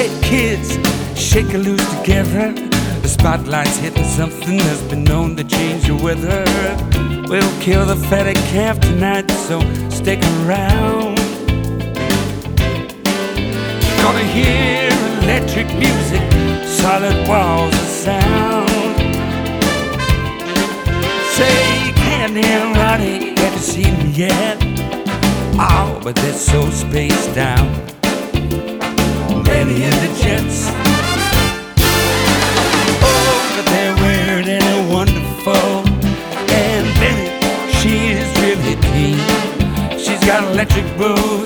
Hey kids, shake a loose together. The spotlight's hitting something that's been known to change your weather. We'll kill the fatted calf tonight, so stick around. Gonna hear electric music, solid walls of sound. Say, Candy and Roddy, have you seen me yet? Oh, but they're so spaced out. Benny and the Jets. Oh, but they're weird and they're wonderful. And Benny, she is really keen. She's got electric boots